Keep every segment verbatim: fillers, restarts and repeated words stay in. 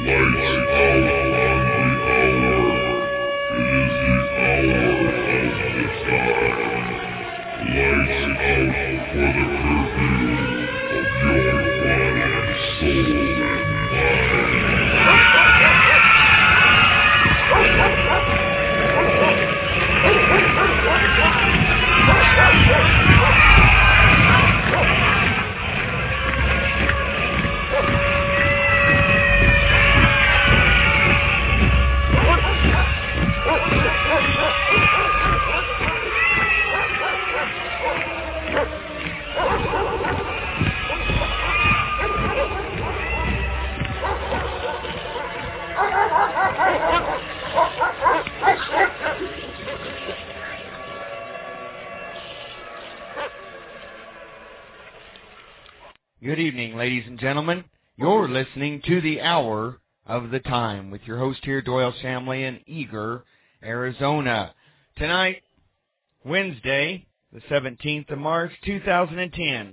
Good evening, ladies and gentlemen. You're listening to the Hour of the Time with your host here, Doyle Shamley in Eagar, Arizona. Tonight, Wednesday, the seventeenth of March, two thousand ten.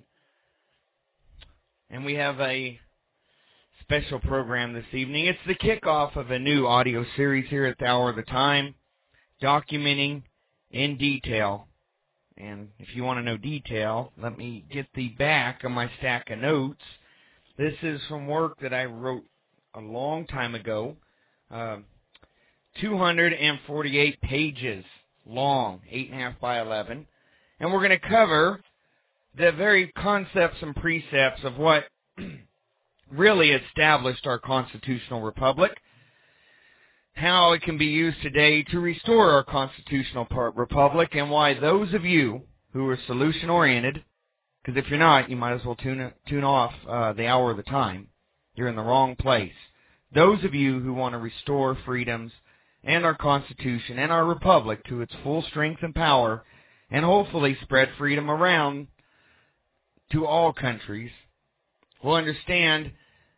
And we have a special program this evening. It's the kickoff of a new audio series here at the Hour of the Time, documenting in detail. And if you want to know detail, let me get the back of my stack of notes. This is from work that I wrote a long time ago. Uh, two hundred forty-eight pages long, eight and a half by eleven. And we're going to cover the very concepts and precepts of what really established our constitutional republic, how it can be used today to restore our constitutional republic, and why those of you who are solution-oriented, because if you're not, you might as well tune tune off uh, the Hour of the Time. You're in the wrong place. Those of you who want to restore freedoms and our Constitution and our republic to its full strength and power, and hopefully spread freedom around to all countries, will understand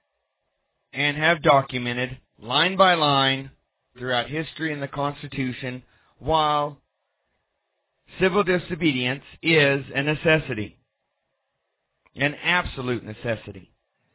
and have documented line by line throughout history and the Constitution, while civil disobedience is a necessity, an absolute necessity.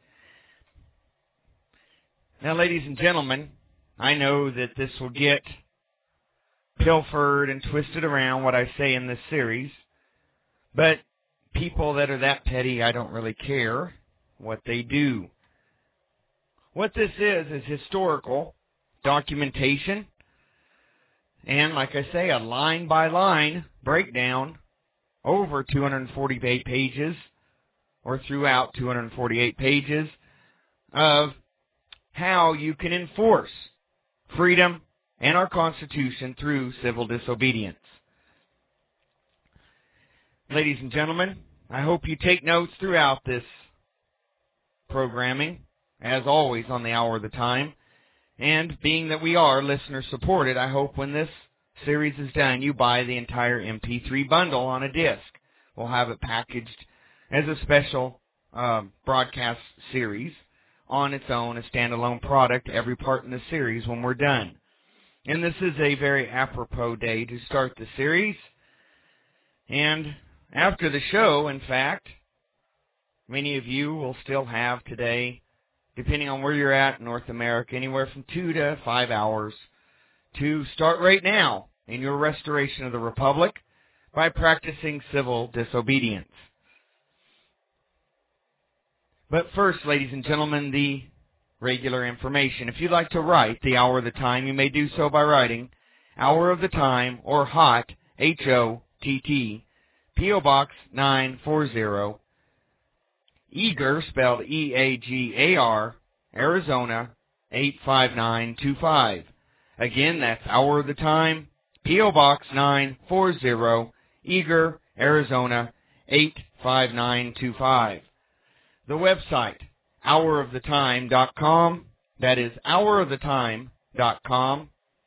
Now, ladies and gentlemen, I know that this will get pilfered and twisted around, what I say in this series, but people that are that petty, I don't really care what they do. What this is is historical documentation, and like I say, a line-by-line breakdown over two hundred forty-eight pages, or throughout two hundred forty-eight pages, of how you can enforce freedom and our Constitution through civil disobedience. Ladies and gentlemen, I hope you take notes throughout this programming, as always on the Hour of the Time. And being that we are listener-supported, I hope when this series is done, you buy the entire M P three bundle on a disc. We'll have it packaged as a special uh, broadcast series on its own, a standalone product, every part in the series when we're done. And this is a very apropos day to start the series. And after the show, in fact, many of you will still have today, depending on where you're at in North America, anywhere from two to five hours to start right now in your restoration of the Republic by practicing civil disobedience. But first, ladies and gentlemen, the regular information. If you'd like to write the Hour of the Time, you may do so by writing Hour of the Time or HOTT, H O T T, P O Box nine forty, Eagar, spelled E A G A R, Arizona, eight five nine two five. Again, that's Hour of the Time, P O Box nine forty, Eagar, Arizona, eight five nine two five. The website, hour of the time dot com. That is hour of the time dot com.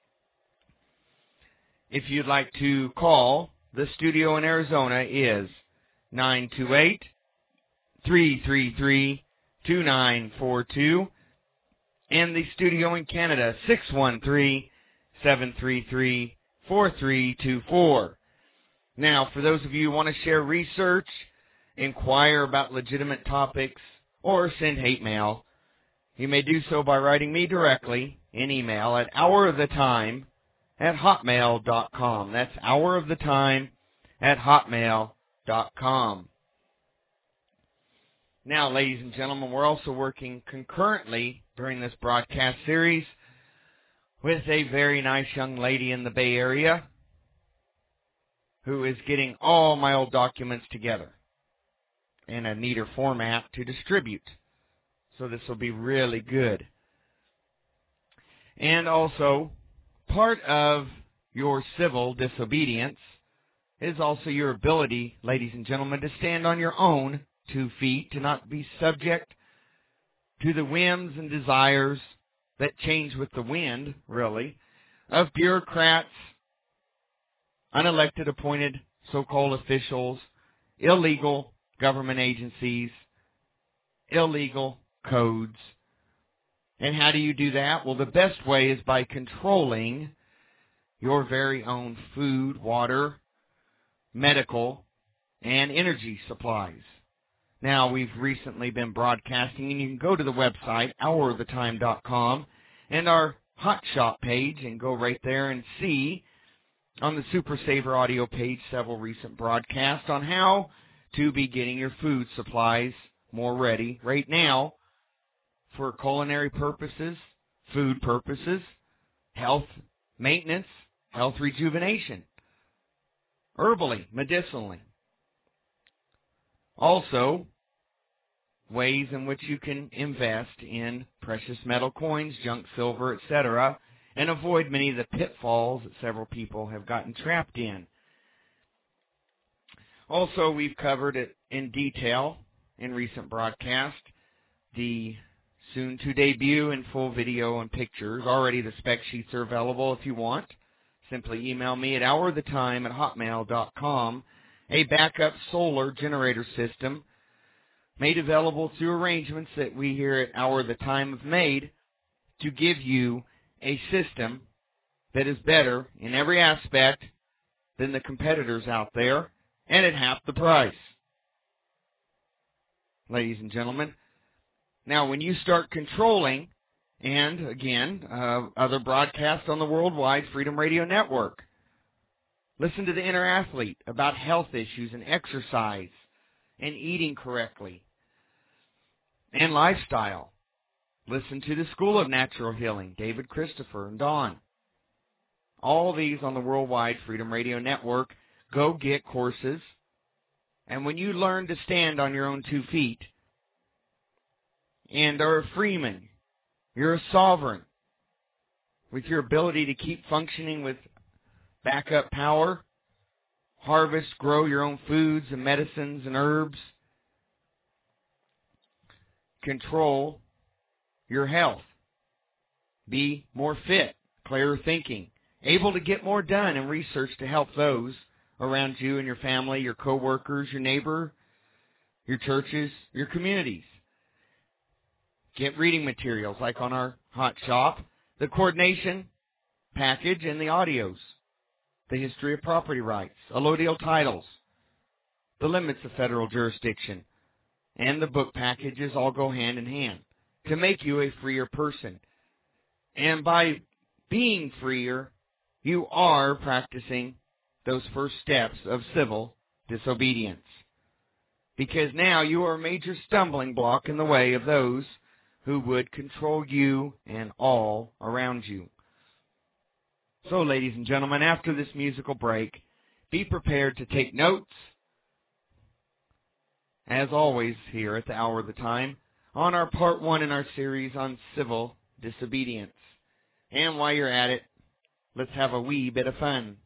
If you'd like to call, the studio in Arizona is nine two eight, three three three, two nine four two, and the studio in Canada, six one three, seven three three, four three two four. Now, for those of you who want to share research, inquire about legitimate topics, or send hate mail, You may do so by writing me directly in email at hourofThetime at hotmail dot com. That's hourofThetime at hotmail dot com. Now, ladies and gentlemen, we're also working concurrently during this broadcast series with a very nice young lady in the Bay Area who is getting all my old documents together in a neater format to distribute. So this will be really good. And also, part of your civil disobedience is also your ability, ladies and gentlemen, to stand on your own two feet, to not be subject to the whims and desires that change with the wind, really, of bureaucrats, unelected appointed so-called officials, illegal government agencies, illegal codes. And how do you do that? Well, the best way is by controlling your very own food, water, medical, and energy supplies. Now, we've recently been broadcasting, and you can go to the website, hour of the time dot com, and our Hot Shop page, and go right there and see on the Super Saver audio page several recent broadcasts on how to be getting your food supplies more ready right now for culinary purposes, food purposes, health maintenance, health rejuvenation, herbally, medicinally. Also, ways in which you can invest in precious metal coins, junk silver, et cetera, and avoid many of the pitfalls that several people have gotten trapped in. Also, we've covered it in detail in recent broadcasts, the soon to debut in full video and pictures. Already the spec sheets are available if you want. Simply email me at hourofThetime at hotmail dot com. A backup solar generator system made available through arrangements that we here at Hour of the Time have made to give you a system that is better in every aspect than the competitors out there, and at half the price. Ladies and gentlemen, now when you start controlling, and again, uh, other broadcasts on the Worldwide Freedom Radio Network, listen to the Inner Athlete about health issues and exercise and eating correctly and lifestyle. Listen to the School of Natural Healing, David Christopher and Dawn. All these on the Worldwide Freedom Radio Network. Go get courses. And when you learn to stand on your own two feet and are a freeman, you're a sovereign with your ability to keep functioning with backup power, harvest, grow your own foods and medicines and herbs, control your health, be more fit, clearer thinking, able to get more done in research to help those around you and your family, your co-workers, your neighbor, your churches, your communities. Get reading materials like on our Hot Shop, the coordination package and the audios, the history of property rights, allodial titles, the limits of federal jurisdiction, and the book packages all go hand in hand to make you a freer person. And by being freer, you are practicing those first steps of civil disobedience. Because now you are a major stumbling block in the way of those who would control you and all around you. So, ladies and gentlemen, after this musical break, be prepared to take notes, as always here at the Hour of the Time, on our part one in our series on civil disobedience. And while you're at it, let's have a wee bit of fun.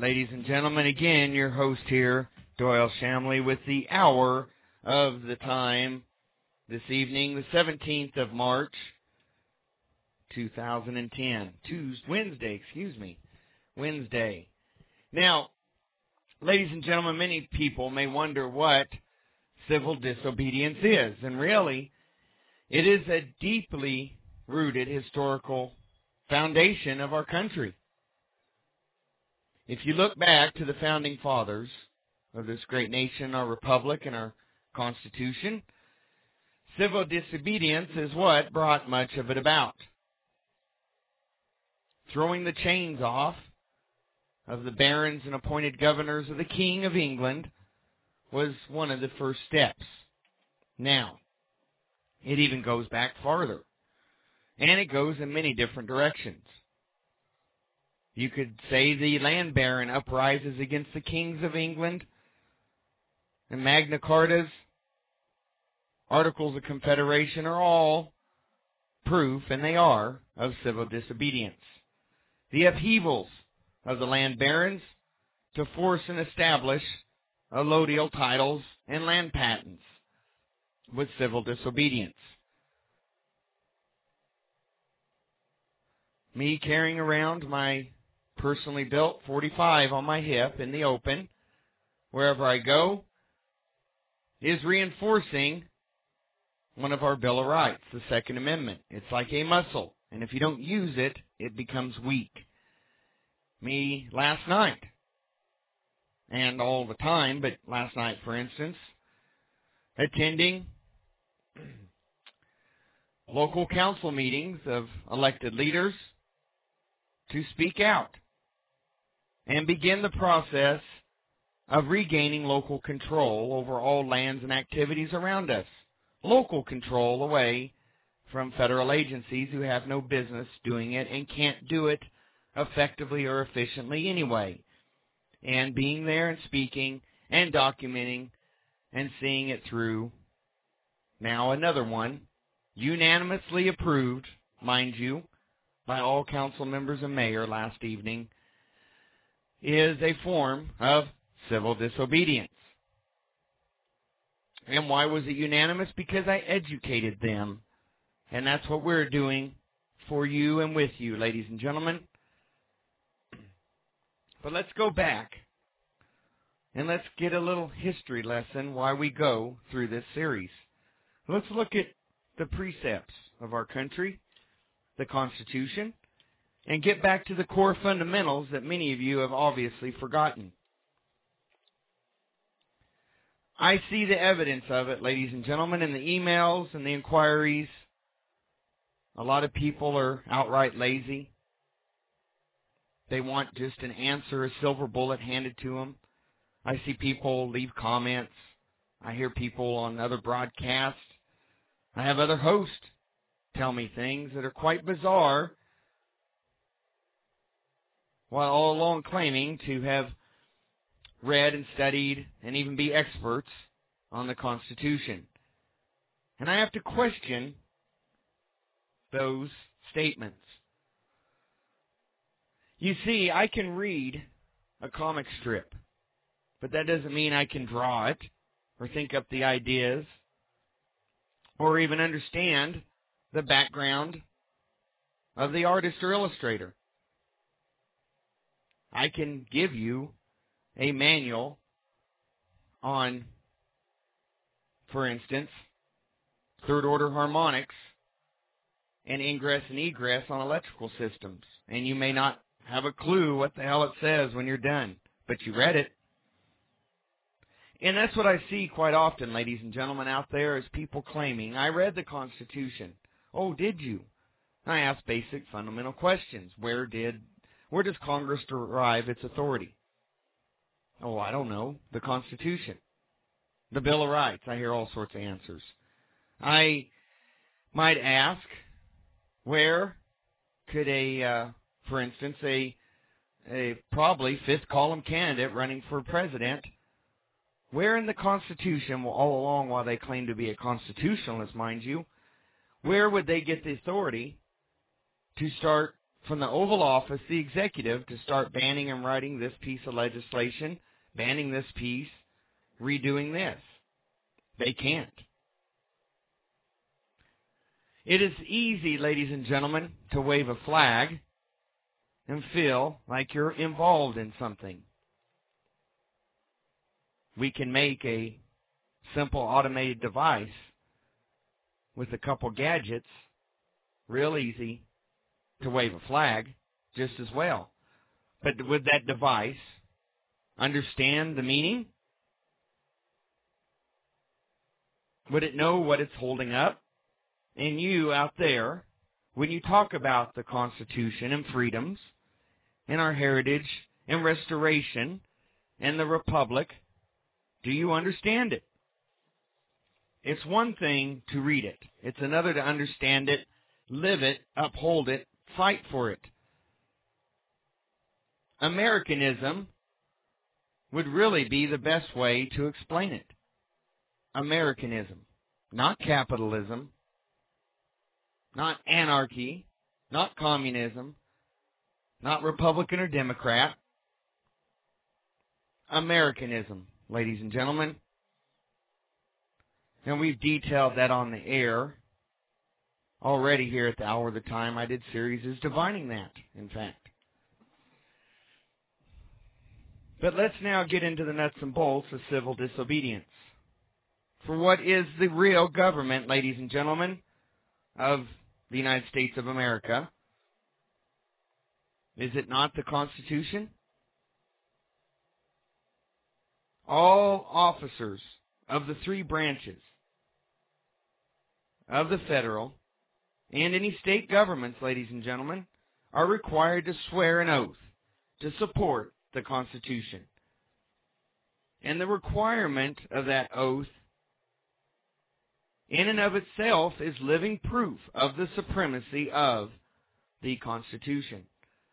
ladies and gentlemen. Again, your host here, Doyle Shamley, with the hour of the time this evening, the seventeenth of March, two thousand ten. Tuesday, Wednesday, excuse me. Wednesday. Now, ladies and gentlemen, many people may wonder what civil disobedience is. And really, it is a deeply rooted historical foundation of our country. If you look back to the founding fathers of this great nation, our republic, and our Constitution, civil disobedience is what brought much of it about. Throwing the chains off of the barons and appointed governors of the King of England was one of the first steps. Now, it even goes back farther, and it goes in many different directions. You could say the land baron uprises against the kings of England, and Magna Carta's Articles of Confederation are all proof, and they are, of civil disobedience. The upheavals of the land barons to force and establish allodial titles and land patents with civil disobedience. Me carrying around my personally built forty-five on my hip in the open, wherever I go, is reinforcing one of our Bill of Rights, the Second Amendment. It's like a muscle, and if you don't use it, it becomes weak. Me last night, and all the time, but last night, for instance, attending local council meetings of elected leaders to speak out and begin the process of regaining local control over all lands and activities around us. Local control away from federal agencies who have no business doing it and can't do it effectively or efficiently anyway. And being there and speaking and documenting and seeing it through. Now another one, unanimously approved, mind you, by all council members and mayor last evening, is a form of civil disobedience. And why was it unanimous? Because I educated them. And that's what we're doing for you and with you, ladies and gentlemen. But let's go back and let's get a little history lesson why we go through this series. Let's look at the precepts of our country, the Constitution, and get back to the core fundamentals that many of you have obviously forgotten. I see the evidence of it, ladies and gentlemen, in the emails and the inquiries. A lot of people are outright lazy. They want just an answer, a silver bullet handed to them. I see people leave comments. I hear people on other broadcasts. I have other hosts tell me things that are quite bizarre, while all along claiming to have read and studied and even be experts on the Constitution. And I have to question those statements. You see, I can read a comic strip, but that doesn't mean I can draw it or think up the ideas or even understand the background of the artist or illustrator. I can give you a manual on, for instance, third order harmonics and ingress and egress on electrical systems. And you may not have a clue what the hell it says when you're done, but you read it. And that's what I see quite often, ladies and gentlemen, out there, is people claiming, I read the Constitution. Oh, did you? I ask basic fundamental questions. Where did, where does Congress derive its authority? Oh, I don't know. The Constitution. The Bill of Rights. I hear all sorts of answers. I might ask, where could a, uh, for instance, a, a probably fifth column candidate running for president, where in the Constitution, all along while they claim to be a constitutionalist, mind you, where would they get the authority to start from the Oval Office, the executive, to start banning and writing this piece of legislation, banning this piece, redoing this. They can't. It is easy, ladies and gentlemen, to wave a flag and feel like you're involved in something. We can make a simple automated device with a couple gadgets, real easy, to wave a flag just as well. But would that device understand the meaning? Would it know what it's holding up? And you out there, when you talk about the Constitution and freedoms and our heritage and restoration and the Republic, do you understand it? It's one thing to read it. It's another to understand it, live it, uphold it, fight for it. Americanism would really be the best way to explain it. Americanism, not capitalism, not anarchy, not communism, not Republican or Democrat. Americanism, ladies and gentlemen. And we've detailed that on the air already here at the Hour of the Time. I did series defining that, in fact. But let's now get into the nuts and bolts of civil disobedience. For what is the real government, ladies and gentlemen, of the United States of America? Is it not the Constitution? All officers of the three branches of the federal and any state governments, ladies and gentlemen, are required to swear an oath to support the Constitution. And the requirement of that oath in and of itself is living proof of the supremacy of the Constitution.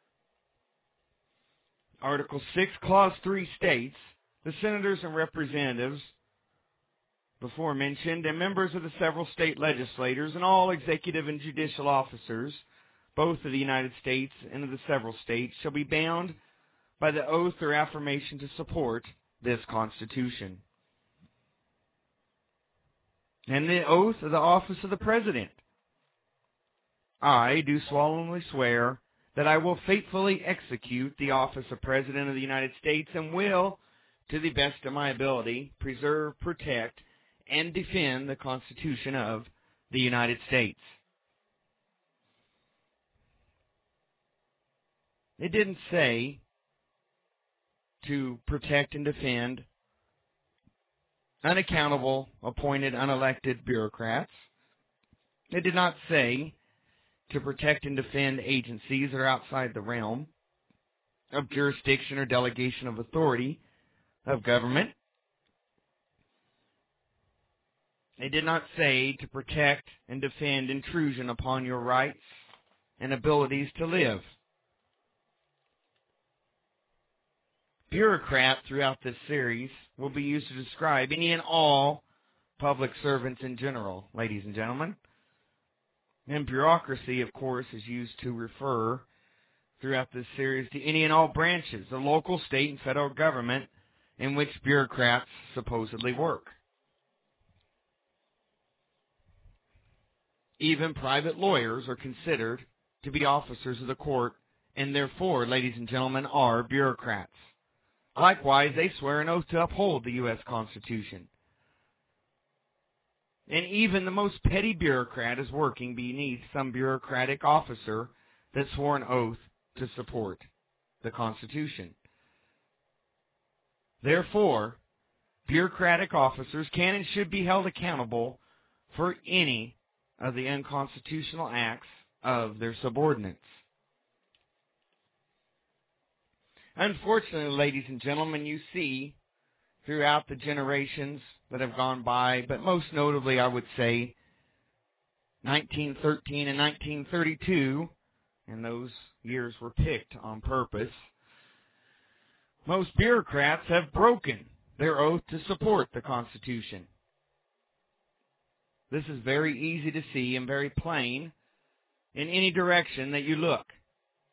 Article six, Clause three states, the senators and representatives before mentioned, and members of the several state legislatures, and all executive and judicial officers, both of the United States and of the several states, shall be bound by the oath or affirmation to support this Constitution. And the oath of the office of the President. I do solemnly swear that I will faithfully execute the office of President of the United States and will, to the best of my ability, preserve, protect, and defend the Constitution of the United States. It didn't say to protect and defend unaccountable, appointed, unelected bureaucrats. It did not say to protect and defend agencies that are outside the realm of jurisdiction or delegation of authority of government. It did not say to protect and defend intrusion upon your rights and abilities to live. Bureaucrat throughout this series will be used to describe any and all public servants in general, ladies and gentlemen. And bureaucracy, of course, is used to refer throughout this series to any and all branches, the local, state, and federal government in which bureaucrats supposedly work. Even private lawyers are considered to be officers of the court, and therefore, ladies and gentlemen, are bureaucrats. Likewise, they swear an oath to uphold the U S Constitution. And even the most petty bureaucrat is working beneath some bureaucratic officer that swore an oath to support the Constitution. Therefore, bureaucratic officers can and should be held accountable for any of the unconstitutional acts of their subordinates. Unfortunately, ladies and gentlemen, you see throughout the generations that have gone by, but most notably, I would say, nineteen thirteen and nineteen thirty-two, and those years were picked on purpose, most bureaucrats have broken their oath to support the Constitution. This is very easy to see and very plain in any direction that you look.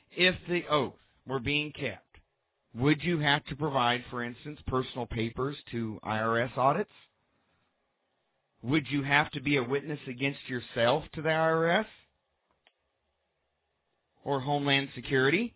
If the oath were being kept, would you have to provide, for instance, personal papers to I R S audits? Would you have to be a witness against yourself to the I R S or Homeland Security?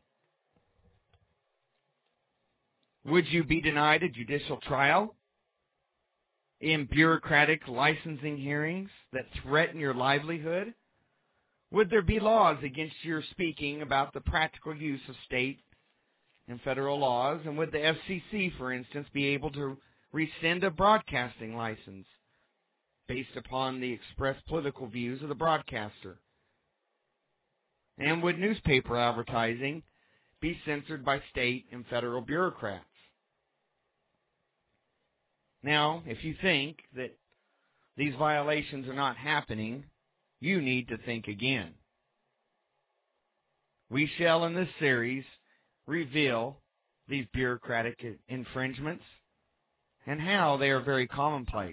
Would you be denied a judicial trial in bureaucratic licensing hearings that threaten your livelihood? Would there be laws against your speaking about the practical use of state and federal laws? And would the F C C, for instance, be able to rescind a broadcasting license based upon the expressed political views of the broadcaster? And would newspaper advertising be censored by state and federal bureaucrats? Now, if you think that these violations are not happening, you need to think again. We shall, in this series, reveal these bureaucratic infringements and how they are very commonplace.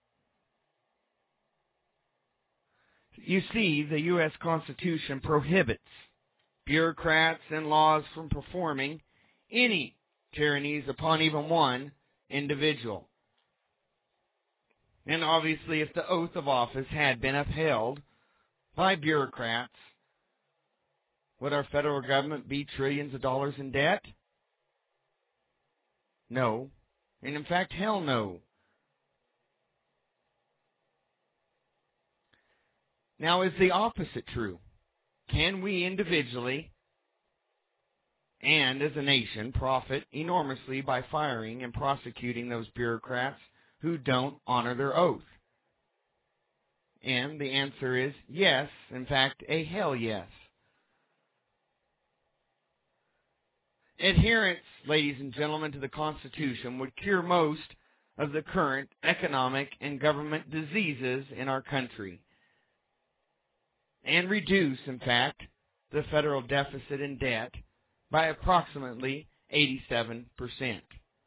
You see, the U S Constitution prohibits bureaucrats and laws from performing any tyrannies upon even one individual. And obviously, if the oath of office had been upheld by bureaucrats, would our federal government be trillions of dollars in debt? No. And in fact, hell no. Now, is the opposite true? Can we individually and as a nation profit enormously by firing and prosecuting those bureaucrats who don't honor their oath? And the answer is yes, in fact, a hell yes. Adherence, ladies and gentlemen, to the Constitution would cure most of the current economic and government diseases in our country and reduce, in fact, the federal deficit and debt by approximately eighty-seven percent.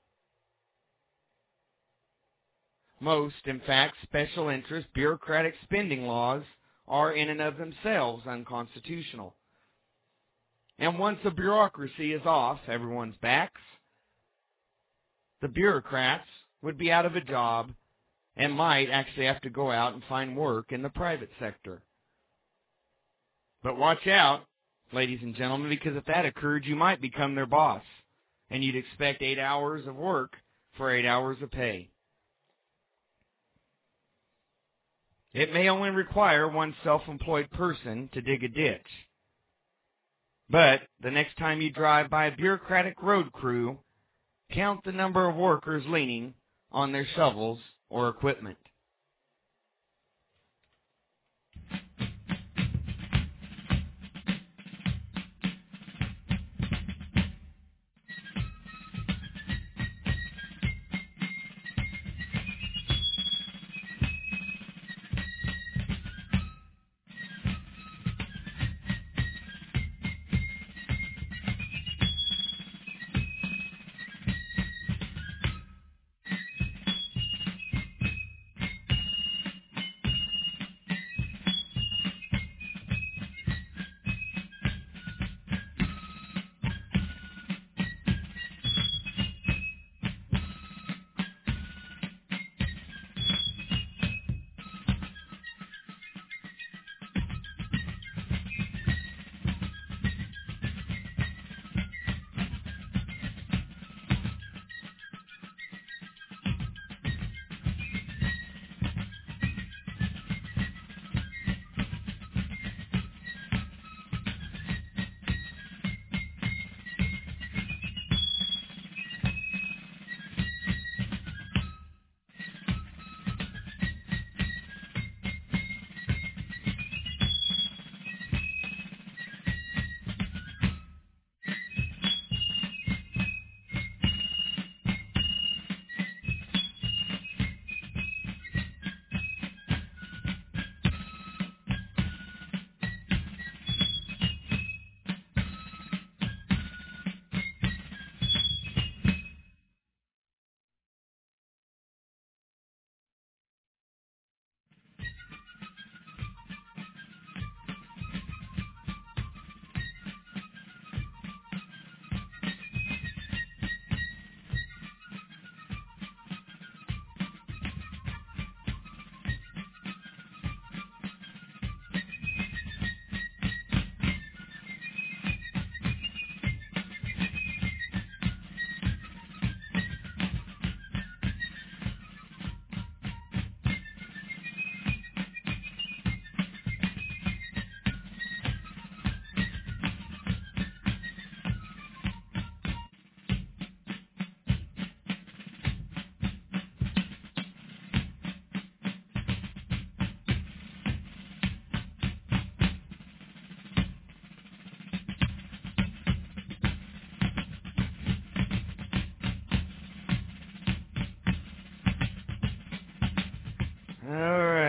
Most, in fact, special interest bureaucratic spending laws are in and of themselves unconstitutional. And once the bureaucracy is off everyone's backs, the bureaucrats would be out of a job and might actually have to go out and find work in the private sector. But watch out, ladies and gentlemen, because if that occurred, you might become their boss, and you'd expect eight hours of work for eight hours of pay. It may only require one self-employed person to dig a ditch. But the next time you drive by a bureaucratic road crew, count the number of workers leaning on their shovels or equipment.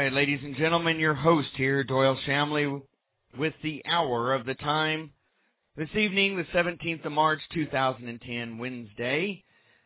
right, ladies and gentlemen, your host here, Doyle Shamley, with the hour of the time. This evening, the seventeenth of March, two thousand ten, Wednesday,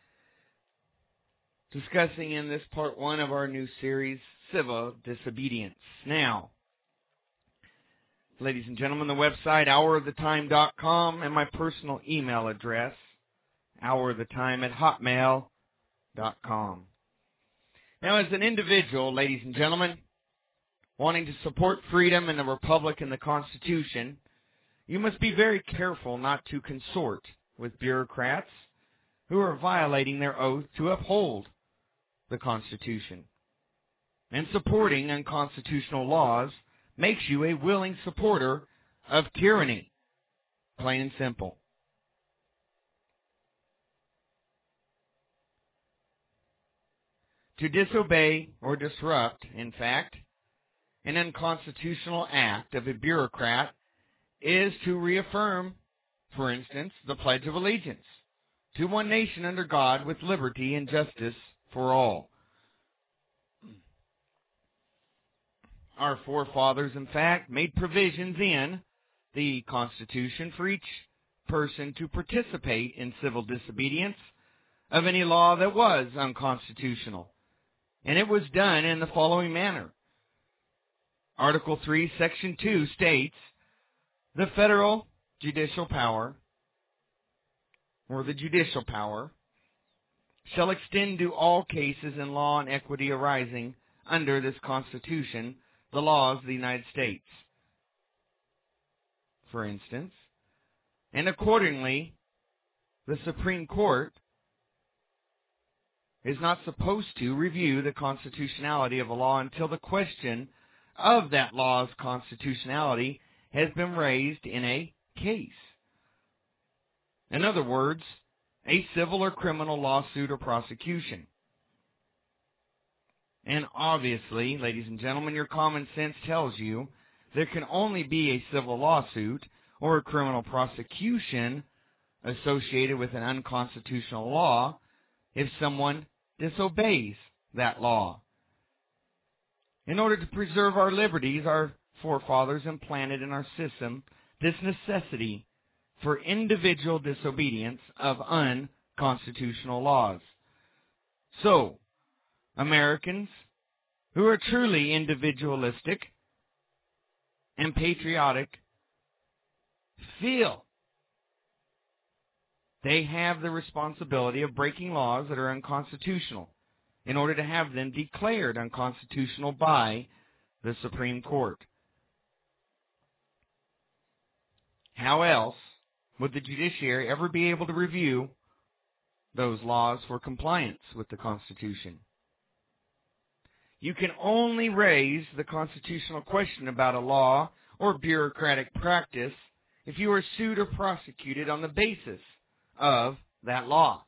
discussing in this part one of our new series, Civil Disobedience. Now, ladies and gentlemen, the website, hour of the time dot com, and my personal email address, hourofthetime at hotmail dot com. Now, as an individual, ladies and gentlemen, wanting to support freedom and the Republic and the Constitution, you must be very careful not to consort with bureaucrats who are violating their oath to uphold the Constitution. And supporting unconstitutional laws makes you a willing supporter of tyranny, plain and simple. To disobey or disrupt, in fact, an unconstitutional act of a bureaucrat is to reaffirm, for instance, the Pledge of Allegiance to one nation under God with liberty and justice for all. Our forefathers, in fact, made provisions in the Constitution for each person to participate in civil disobedience of any law that was unconstitutional. And it was done in the following manner. Article three, Section two states, the federal judicial power, or the judicial power, shall extend to all cases in law and equity arising under this Constitution, the laws of the United States, for instance. And accordingly, the Supreme Court is not supposed to review the constitutionality of a law until the question of that law's constitutionality has been raised in a case. In other words, a civil or criminal lawsuit or prosecution. And obviously, ladies and gentlemen, your common sense tells you there can only be a civil lawsuit or a criminal prosecution associated with an unconstitutional law if someone disobeys that law. In order to preserve our liberties, our forefathers implanted in our system this necessity for individual disobedience of unconstitutional laws. So, Americans who are truly individualistic and patriotic feel they have the responsibility of breaking laws that are unconstitutional in order to have them declared unconstitutional by the Supreme Court. How else would the judiciary ever be able to review those laws for compliance with the Constitution? You can only raise the constitutional question about a law or bureaucratic practice if you are sued or prosecuted on the basis of that law.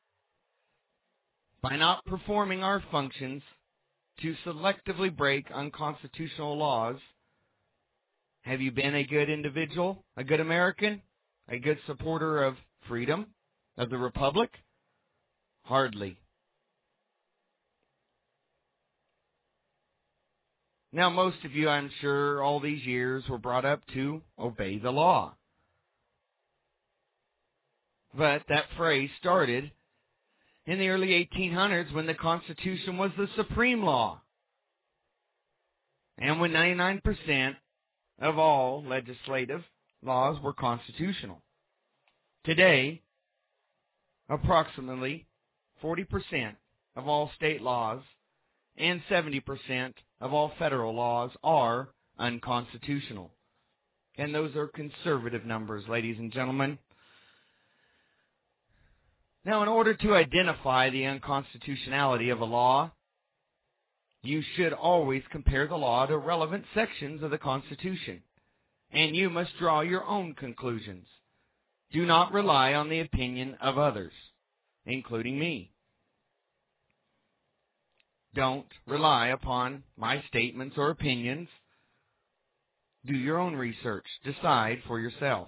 By not performing our functions to selectively break unconstitutional laws, have you been a good individual, a good American, a good supporter of freedom, of the Republic? Hardly. Now, most of you, I'm sure, all these years were brought up to obey the law. But that phrase started in the early eighteen hundreds when the Constitution was the supreme law, and when ninety-nine percent of all legislative laws were constitutional. Today, approximately forty percent of all state laws and seventy percent of all federal laws are unconstitutional. And those are conservative numbers, ladies and gentlemen. Now, in order to identify the unconstitutionality of a law, you should always compare the law to relevant sections of the Constitution, and you must draw your own conclusions. Do not rely on the opinion of others, including me. Don't rely upon my statements or opinions. Do your own research. Decide for yourself.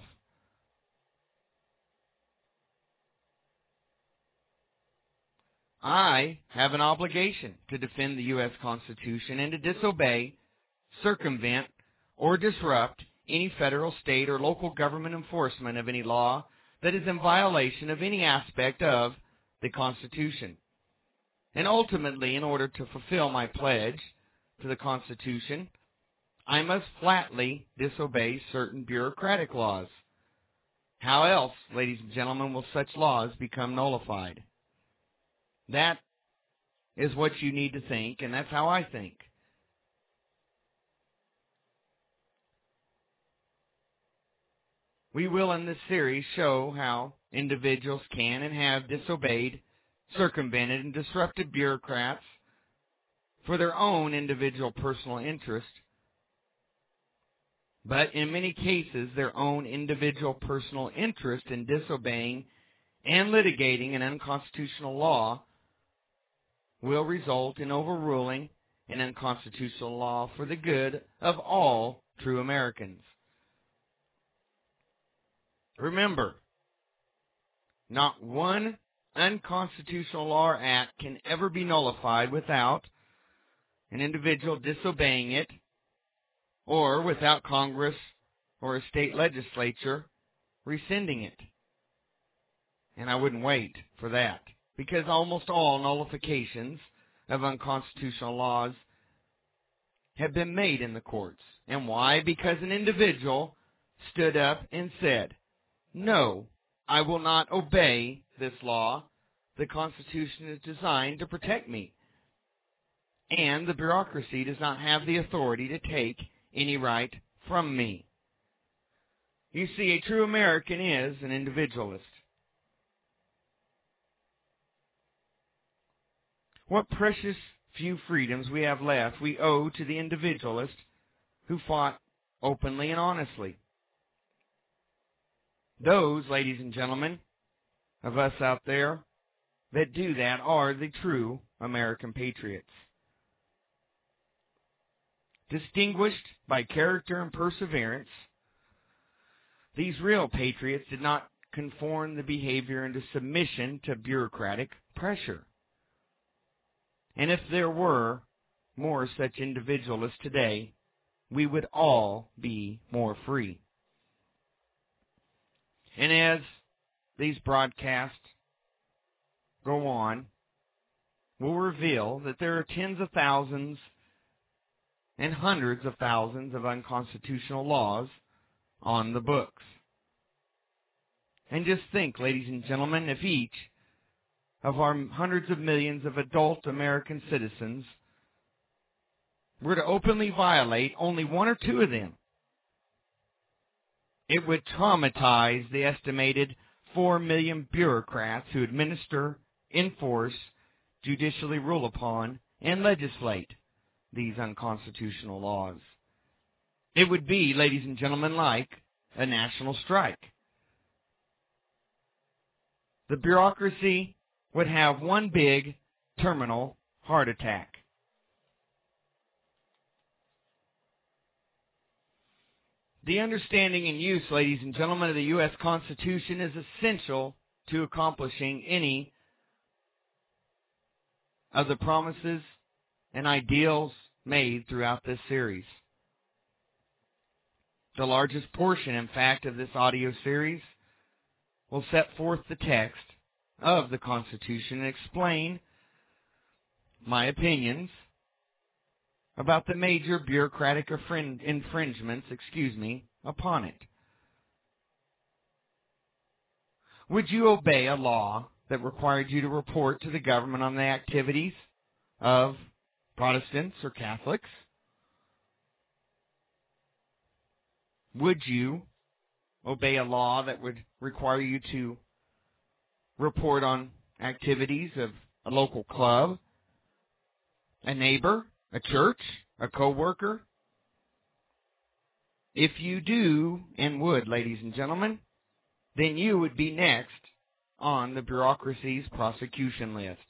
I have an obligation to defend the U S Constitution and to disobey, circumvent, or disrupt any federal, state, or local government enforcement of any law that is in violation of any aspect of the Constitution. And ultimately, in order to fulfill my pledge to the Constitution, I must flatly disobey certain bureaucratic laws. How else, ladies and gentlemen, will such laws become nullified? That is what you need to think, and that's how I think. We will in this series show how individuals can and have disobeyed, circumvented, and disrupted bureaucrats for their own individual personal interest, but in many cases their own individual personal interest in disobeying and litigating an unconstitutional law will result in overruling an unconstitutional law for the good of all true Americans. Remember, not one unconstitutional law or act can ever be nullified without an individual disobeying it or without Congress or a state legislature rescinding it. And I wouldn't wait for that, because almost all nullifications of unconstitutional laws have been made in the courts. And why? Because an individual stood up and said, "No, I will not obey this law. The Constitution is designed to protect me, and the bureaucracy does not have the authority to take any right from me." You see, a true American is an individualist. What precious few freedoms we have left we owe to the individualist who fought openly and honestly. Those, ladies and gentlemen, of us out there that do that are the true American patriots. Distinguished by character and perseverance, these real patriots did not conform the behavior into submission to bureaucratic pressure. And if there were more such individualists today, we would all be more free. And as these broadcasts go on, we'll reveal that there are tens of thousands and hundreds of thousands of unconstitutional laws on the books. And just think, ladies and gentlemen, if each of our hundreds of millions of adult American citizens were to openly violate only one or two of them, it would traumatize the estimated four million bureaucrats who administer, enforce, judicially rule upon, and legislate these unconstitutional laws. It would be, ladies and gentlemen, like a national strike. The bureaucracy would have one big terminal heart attack. The understanding and use, ladies and gentlemen, of the U S Constitution is essential to accomplishing any of the promises and ideals made throughout this series. The largest portion, in fact, of this audio series will set forth the text of the Constitution and explain my opinions about the major bureaucratic infringements, excuse me, upon it. Would you obey a law that required you to report to the government on the activities of Protestants or Catholics? Would you obey a law that would require you to report on activities of a local club, a neighbor, a church, a co-worker? If you do and would, ladies and gentlemen, then you would be next on the bureaucracy's prosecution list.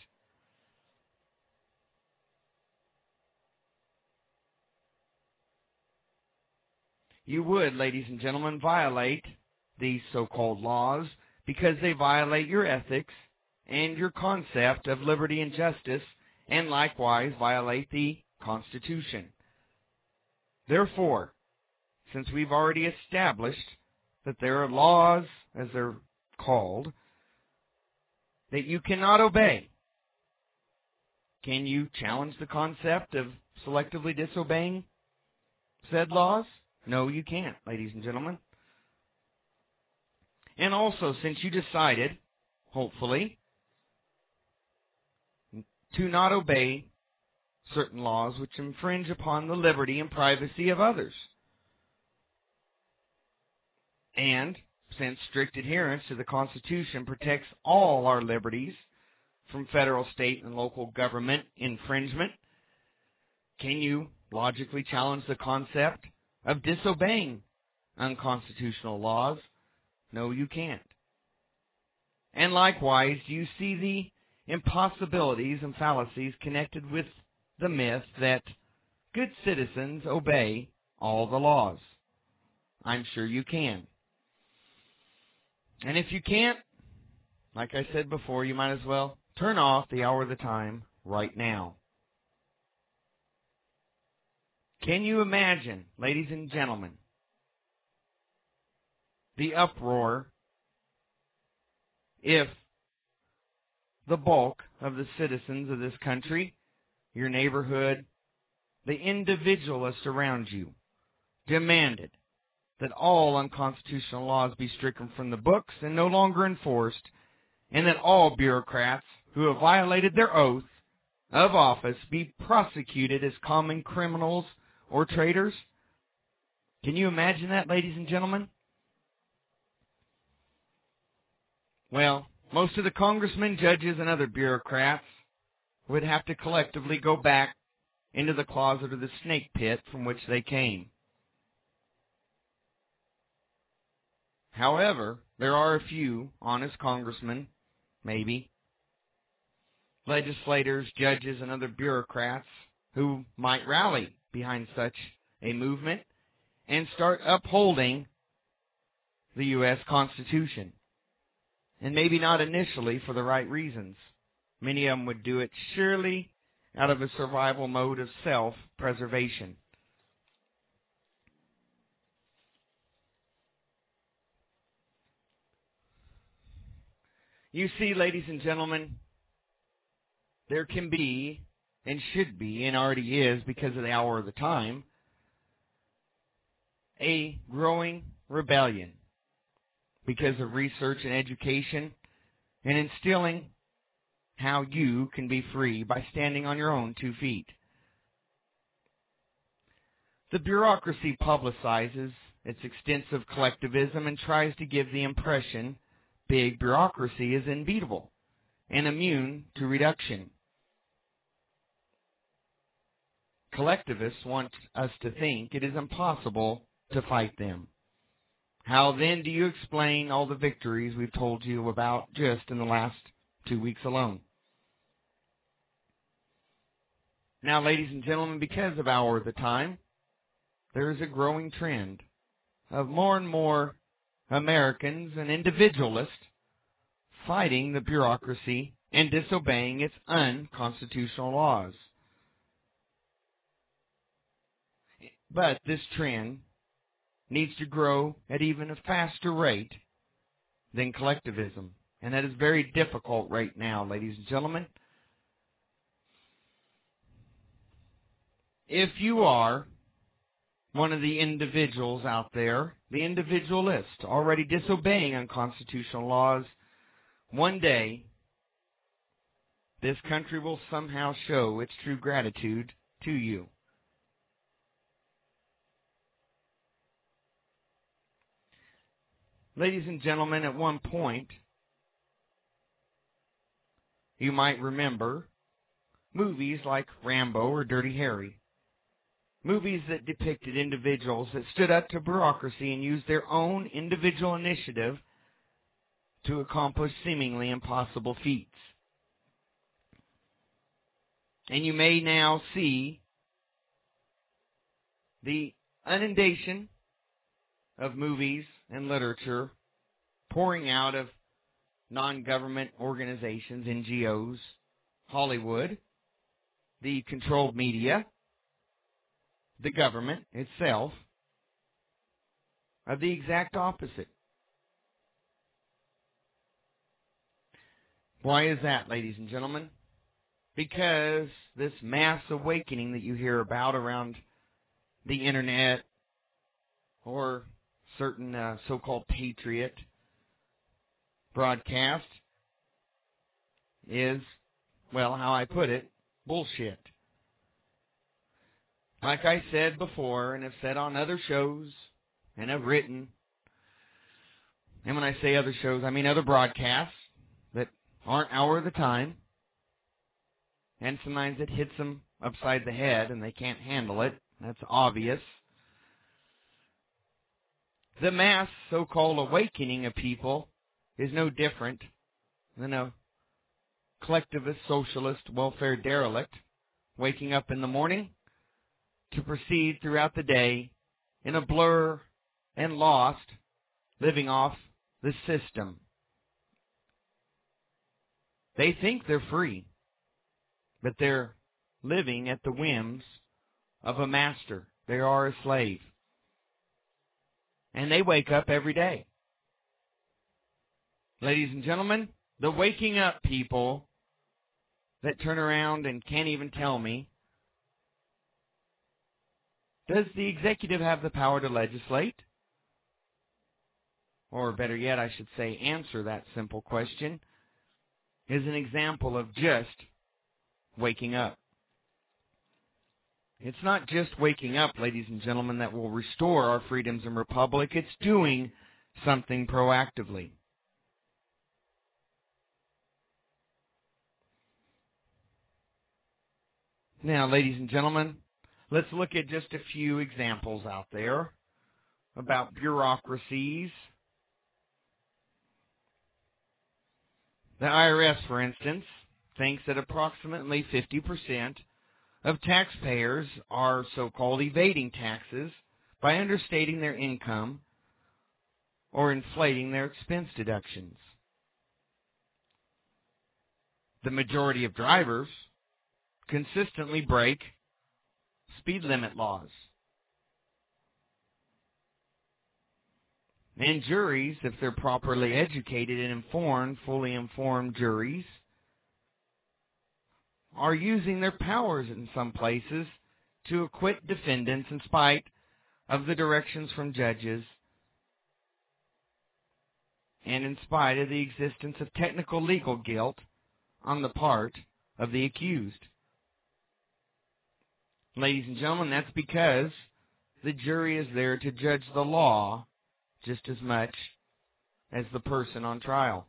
You would, ladies and gentlemen, violate these so-called laws because they violate your ethics and your concept of liberty and justice, and likewise violate the Constitution. Therefore, since we've already established that there are laws, as they're called, that you cannot obey, can you challenge the concept of selectively disobeying said laws? No, you can't, ladies and gentlemen. And also, since you decided, hopefully, to not obey certain laws which infringe upon the liberty and privacy of others, and since strict adherence to the Constitution protects all our liberties from federal, state, and local government infringement, can you logically challenge the concept of disobeying unconstitutional laws? No, you can't. And likewise, do you see the impossibilities and fallacies connected with the myth that good citizens obey all the laws? I'm sure you can. And if you can't, like I said before, you might as well turn off the Hour of the Time right now. Can you imagine, ladies and gentlemen, the uproar if the bulk of the citizens of this country, your neighborhood, the individualists around you, demanded that all unconstitutional laws be stricken from the books and no longer enforced, and that all bureaucrats who have violated their oath of office be prosecuted as common criminals or traitors? Can you imagine that, ladies and gentlemen? Well, most of the congressmen, judges, and other bureaucrats would have to collectively go back into the closet or the snake pit from which they came. However, there are a few honest congressmen, maybe, legislators, judges, and other bureaucrats who might rally behind such a movement and start upholding the U S Constitution. And maybe not initially for the right reasons. Many of them would do it surely out of a survival mode of self-preservation. You see, ladies and gentlemen, there can be, and should be, and already is because of the hour of the time, a growing rebellion because of research and education and instilling how you can be free by standing on your own two feet. The bureaucracy publicizes its extensive collectivism and tries to give the impression big bureaucracy is unbeatable and immune to reduction. Collectivists want us to think it is impossible to fight them. How then do you explain all the victories we've told you about just in the last two weeks alone? Now, ladies and gentlemen, because of Hour of the Time, there is a growing trend of more and more Americans and individualists fighting the bureaucracy and disobeying its unconstitutional laws. But this trend needs to grow at even a faster rate than collectivism. And that is very difficult right now, ladies and gentlemen. If you are one of the individuals out there, the individualist, already disobeying unconstitutional laws, one day this country will somehow show its true gratitude to you. Ladies and gentlemen, at one point, you might remember movies like Rambo or Dirty Harry. Movies that depicted individuals that stood up to bureaucracy and used their own individual initiative to accomplish seemingly impossible feats. And you may now see the inundation of movies and literature pouring out of non-government organizations, N G Os, Hollywood, the controlled media, the government itself, are the exact opposite. Why is that, ladies and gentlemen? Because this mass awakening that you hear about around the internet or certain uh, so-called patriot broadcast is, well, how I put it, bullshit. Like I said before, and have said on other shows, and have written, and when I say other shows, I mean other broadcasts that aren't our of the time, and sometimes it hits them upside the head and they can't handle it. That's obvious. The mass so-called awakening of people is no different than a collectivist, socialist, welfare derelict waking up in the morning to proceed throughout the day in a blur and lost, living off the system. They think they're free, but they're living at the whims of a master. They are a slave. And they wake up every day. Ladies and gentlemen, the waking up people that turn around and can't even tell me, does the executive have the power to legislate? Or better yet, I should say, answer that simple question, is an example of just waking up. It's not just waking up, ladies and gentlemen, that will restore our freedoms and republic. It's doing something proactively. Now, ladies and gentlemen, let's look at just a few examples out there about bureaucracies. The I R S, for instance, thinks that approximately fifty percent of taxpayers are so-called evading taxes by understating their income or inflating their expense deductions. The majority of drivers consistently break speed limit laws. And juries, if they're properly educated and informed, fully informed juries, are using their powers in some places to acquit defendants in spite of the directions from judges and in spite of the existence of technical legal guilt on the part of the accused. Ladies and gentlemen, that's because the jury is there to judge the law just as much as the person on trial.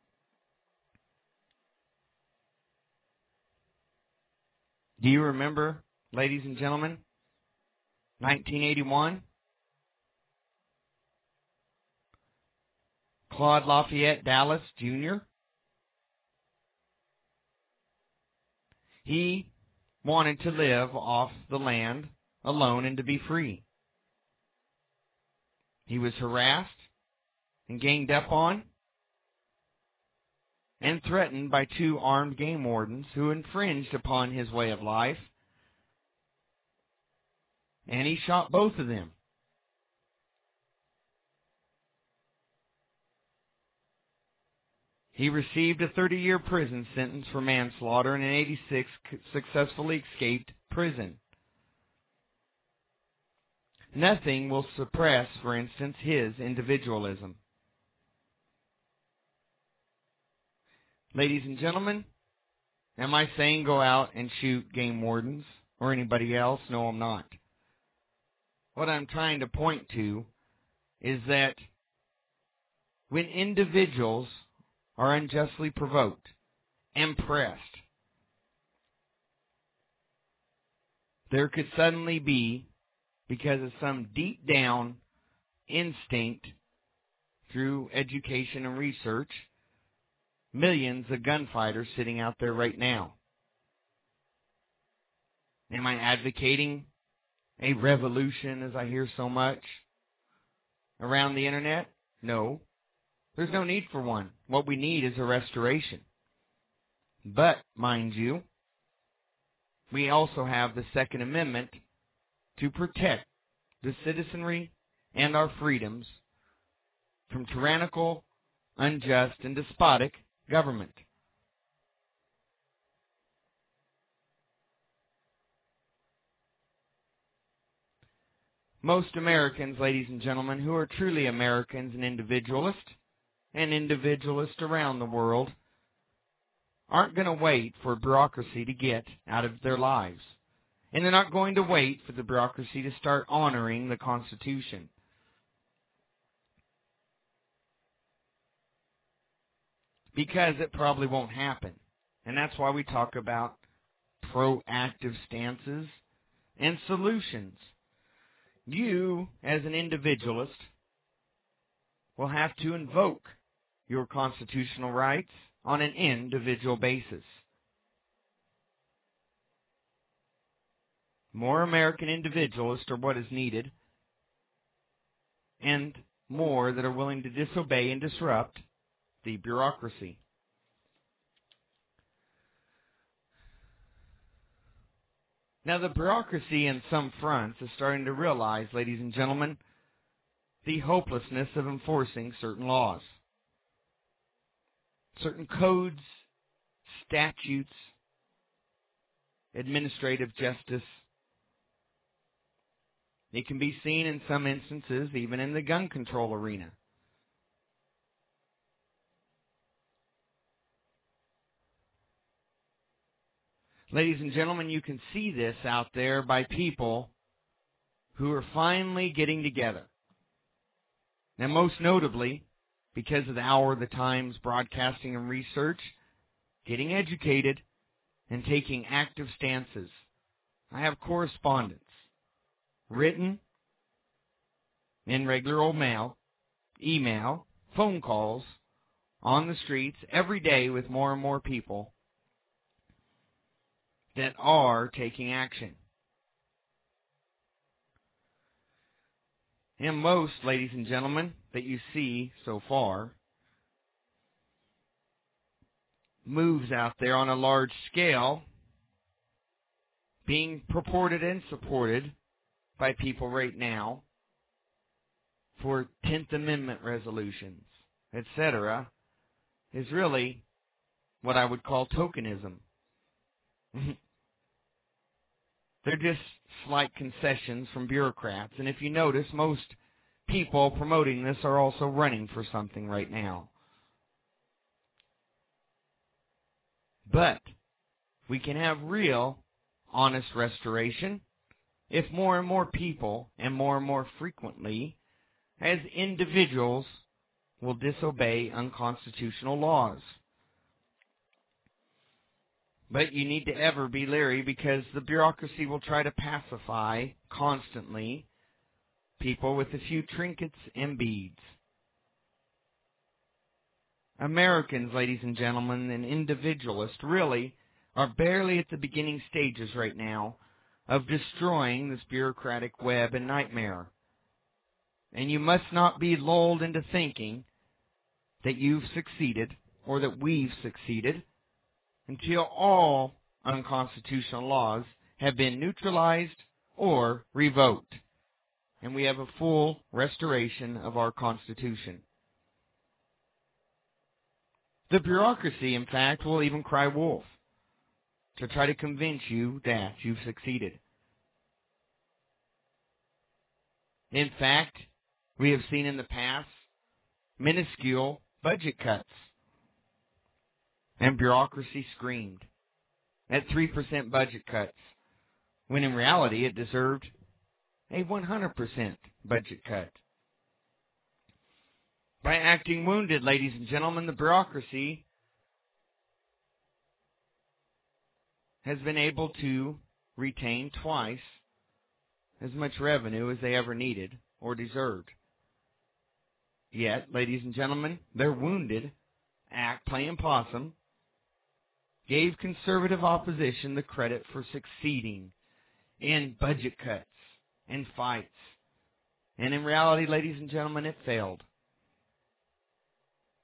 Do you remember, ladies and gentlemen, nineteen eighty-one? Claude Lafayette Dallas, Junior He wanted to live off the land alone and to be free. He was harassed and ganged up on and threatened by two armed game wardens who infringed upon his way of life, and he shot both of them. He received a thirty-year prison sentence for manslaughter, and in eighty-six successfully escaped prison. Nothing will suppress, for instance, his individualism. Ladies and gentlemen, am I saying go out and shoot game wardens or anybody else? No, I'm not. What I'm trying to point to is that when individuals are unjustly provoked and pressed, there could suddenly be, because of some deep down instinct through education and research, millions of gunfighters sitting out there right now. Am I advocating a revolution, as I hear so much around the internet? No. There's no need for one. What we need is a restoration. But, mind you, we also have the Second Amendment to protect the citizenry and our freedoms from tyrannical, unjust, and despotic government. Most Americans, ladies and gentlemen, who are truly Americans and individualists, and individualists around the world, aren't going to wait for bureaucracy to get out of their lives. And they're not going to wait for the bureaucracy to start honoring the Constitution. Because it probably won't happen. And that's why we talk about proactive stances and solutions. You, as an individualist, will have to invoke your constitutional rights on an individual basis. More American individualists are what is needed, and more that are willing to disobey and disrupt the bureaucracy. Now, the bureaucracy in some fronts is starting to realize, ladies and gentlemen, the hopelessness of enforcing certain laws. Certain codes, statutes, administrative justice. It can be seen in some instances, even in the gun control arena. Ladies and gentlemen, you can see this out there by people who are finally getting together. Now, most notably, because of the Hour of the Times broadcasting and research, getting educated and taking active stances. I have correspondence, written, in regular old mail, email, phone calls, on the streets every day with more and more people that are taking action. And most, ladies and gentlemen, that you see so far, moves out there on a large scale being purported and supported by people right now for tenth Amendment resolutions, et cetera, is really what I would call tokenism. They're just slight concessions from bureaucrats. And if you notice, most people promoting this are also running for something right now. But we can have real, honest restoration if more and more people, and more and more frequently, as individuals, will disobey unconstitutional laws. But you need to ever be leery, because the bureaucracy will try to pacify constantly people with a few trinkets and beads. Americans, ladies and gentlemen, and individualists really are barely at the beginning stages right now of destroying this bureaucratic web and nightmare. And you must not be lulled into thinking that you've succeeded or that we've succeeded until all unconstitutional laws have been neutralized or revoked, and we have a full restoration of our Constitution. The bureaucracy, in fact, will even cry wolf to try to convince you that you've succeeded. In fact, we have seen in the past minuscule budget cuts, and bureaucracy screamed at three percent budget cuts, when in reality it deserved a one hundred percent budget cut. By acting wounded, ladies and gentlemen, the bureaucracy has been able to retain twice as much revenue as they ever needed or deserved. Yet, ladies and gentlemen, their wounded act playing possum gave conservative opposition the credit for succeeding in budget cuts and fights. And in reality, ladies and gentlemen, it failed.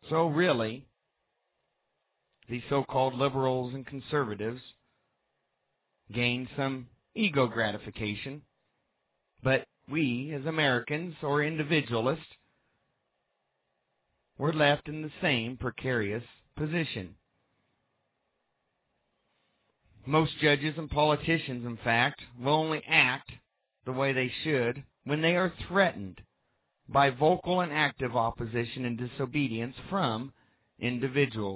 So really, these so-called liberals and conservatives gain some ego gratification, but we as Americans or individualists, we're left in the same precarious position. Most judges and politicians, in fact, will only act the way they should when they are threatened by vocal and active opposition and disobedience from individuals.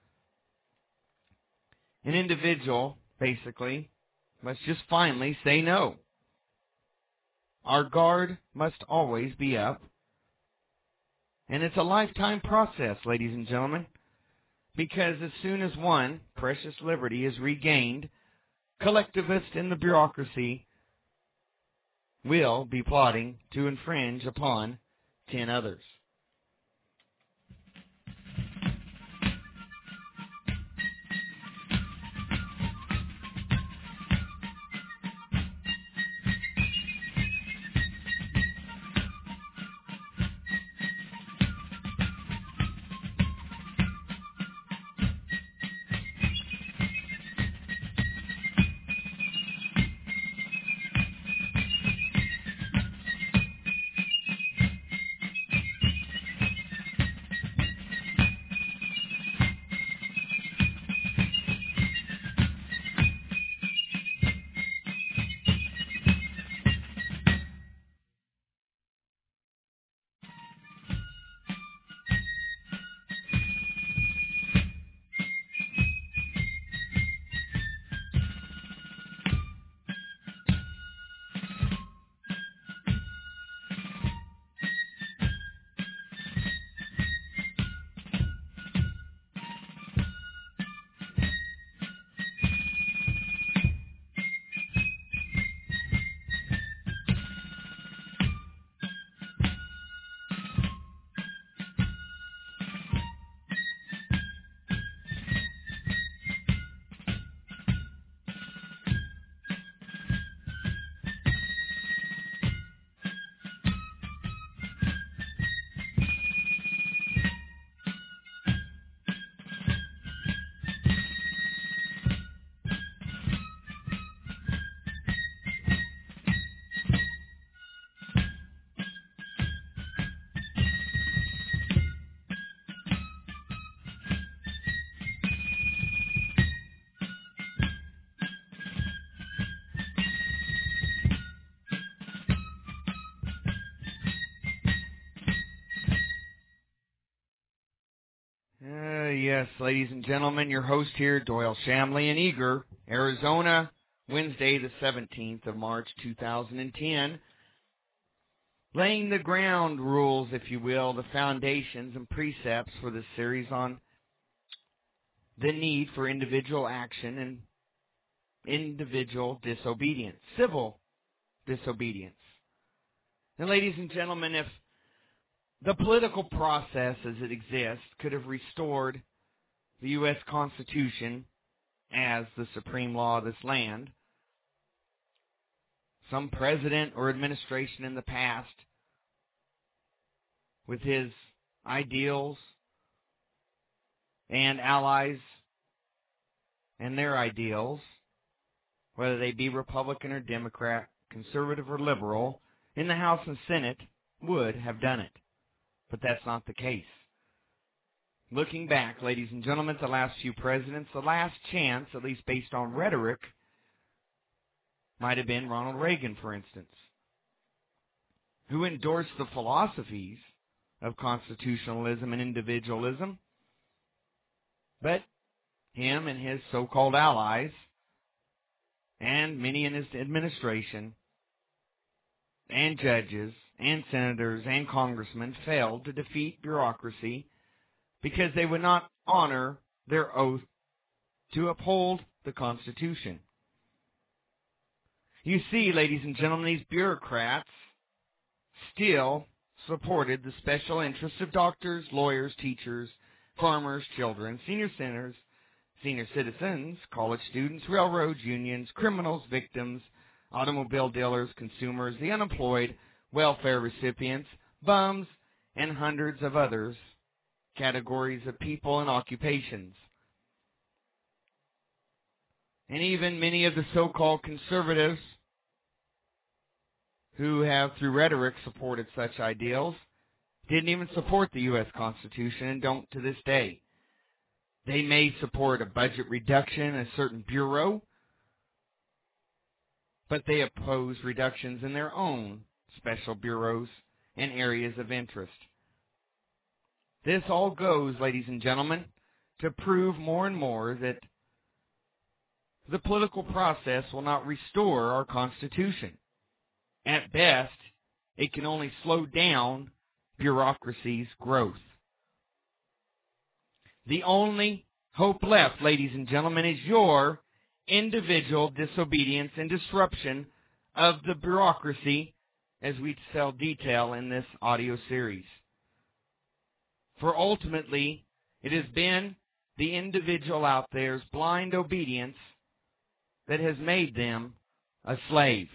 An individual, basically, must just finally say no. Our guard must always be up. And it's a lifetime process, ladies and gentlemen, because as soon as one precious liberty is regained, collectivists in the bureaucracy will be plotting to infringe upon ten others. Uh, yes, ladies and gentlemen, your host here, Doyle Shamley in Eager, Arizona, Wednesday the seventeenth of March, two thousand ten. Laying the ground rules, if you will, the foundations and precepts for this series on the need for individual action and individual disobedience, civil disobedience. And ladies and gentlemen, if the political process as it exists could have restored the U S Constitution as the supreme law of this land, some president or administration in the past, with his ideals and allies and their ideals, whether they be Republican or Democrat, conservative or liberal, in the House and Senate, would have done it. But that's not the case. Looking back, ladies and gentlemen, at the last few presidents, the last chance, at least based on rhetoric, might have been Ronald Reagan, for instance, who endorsed the philosophies of constitutionalism and individualism, but him and his so-called allies, and many in his administration, and judges, and senators, and congressmen failed to defeat bureaucracy because they would not honor their oath to uphold the Constitution. You see, ladies and gentlemen, these bureaucrats still supported the special interests of doctors, lawyers, teachers, farmers, children, senior centers, senior citizens, college students, railroads, unions, criminals, victims, automobile dealers, consumers, the unemployed, welfare recipients, bums, and hundreds of others categories of people and occupations. And even many of the so-called conservatives who have, through rhetoric, supported such ideals, didn't even support the U S Constitution and don't to this day. They may support a budget reduction in a certain bureau, but they oppose reductions in their own special bureaus and areas of interest. This all goes, ladies and gentlemen, to prove more and more that the political process will not restore our Constitution. At best, it can only slow down bureaucracy's growth. The only hope left, ladies and gentlemen, is your individual disobedience and disruption of the bureaucracy, as we shall detail in this audio series. For ultimately, it has been the individual out there's blind obedience that has made them a slave.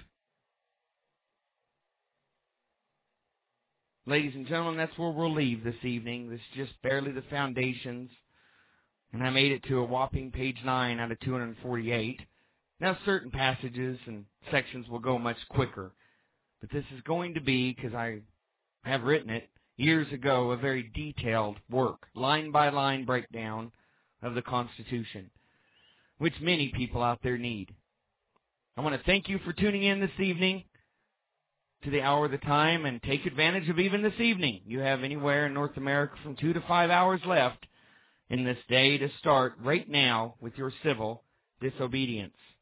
Ladies and gentlemen, that's where we'll leave this evening. This is just barely the foundations. And I made it to a whopping page nine out of two hundred forty-eight. Now, certain passages and sections will go much quicker. But this is going to be, because I have written it years ago, a very detailed work, line-by-line breakdown of the Constitution, which many people out there need. I want to thank you for tuning in this evening to the hour of the time, and take advantage of even this evening. You have anywhere in North America from two to five hours left in this day to start right now with your civil disobedience.